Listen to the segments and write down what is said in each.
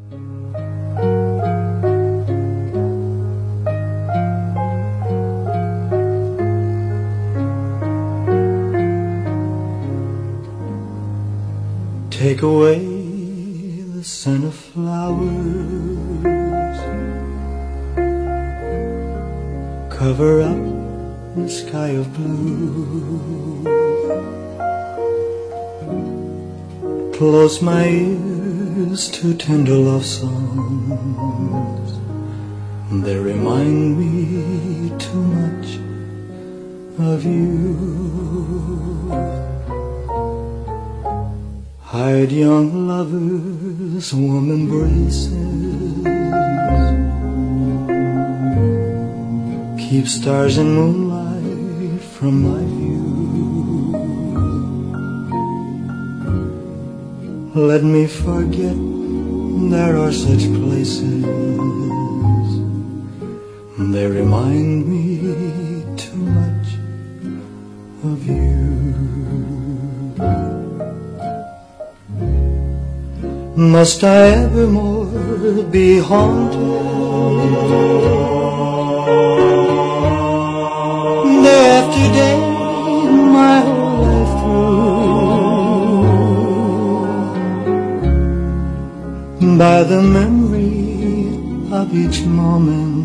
Take away the scent of flowers, cover up the sky of blue, close my ears to tender love songs. They remind me too much of you. Hide young lovers' warm embraces, keep stars and moonlight from my view. Let me forget there are such places, they remind me too much of you. Must I evermore be haunted, day after day, my whole life through, by the memory of each moment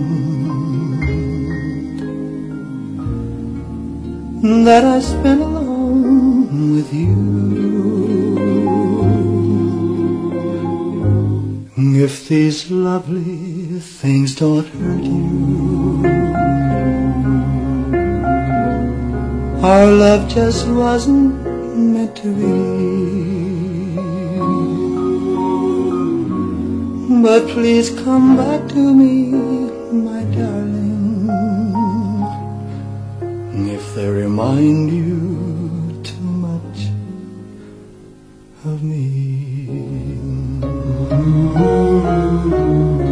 that I spent alone with you? If these lovely things don't hurt you, our love just wasn't meant to be. But please come back to me, my darling, if they remind you too much of me.